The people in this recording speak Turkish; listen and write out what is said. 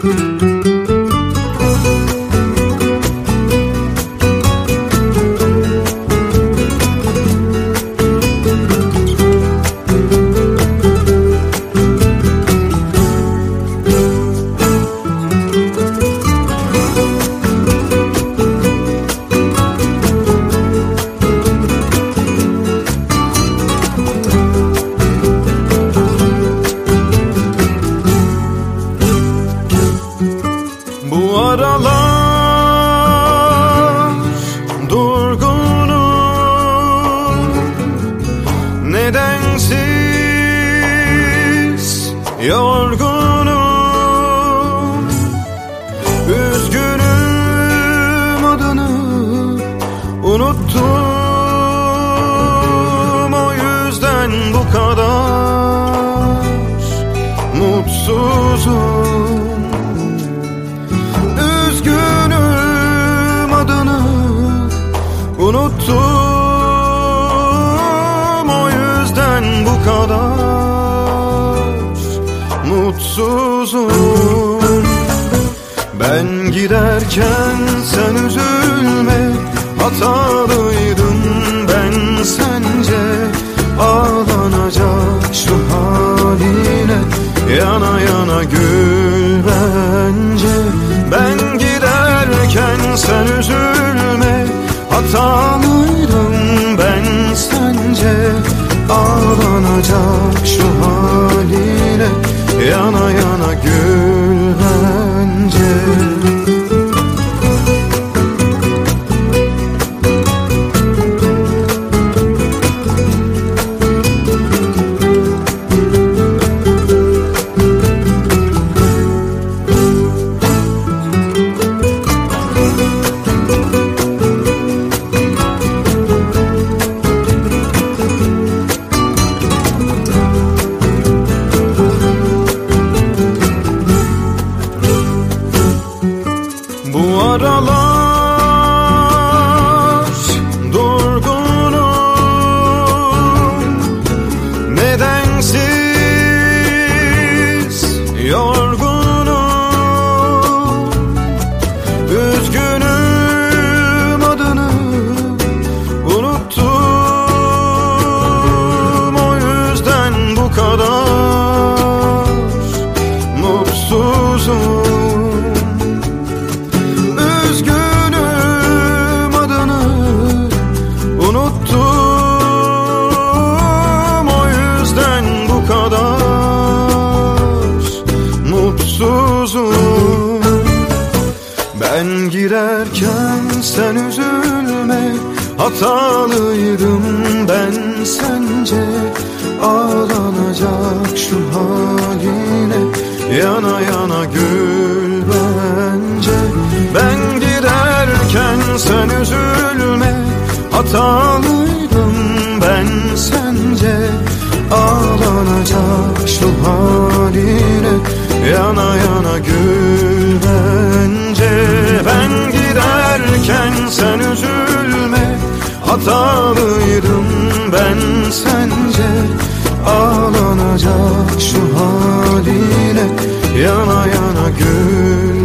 Bu aralar durgunum, nedensiz yorgunum, üzgünüm, adını unuttum, o yüzden bu kadar mutsuzum. Unuttum, o yüzden bu kadar mutsuzum. Ben giderken sen üzülme, hatalıydım ben sence. Ağlanacak şu haline, yana yana gül bence. Ben giderken sen üzülme, hatalıydım ben sence. Ağlanacak şu haline, yana yana gül bence. Bu aralar durgunum, nedensiz yorgunum, üzgünüm, adını unuttum, o yüzden bu kadar mutsuzum. Ben girerken sen üzülme, hatalıydım ben sence. Ağlanacak şu haline, yana yana gül bence. Ben giderken sen üzülme, hatalıydım ben sence. Ağlanacak şu haline, yana yana gül bence. Ben giderken sen üzülme, hatalıydım ben sence. Ağlanacak şu haline, yana yana gül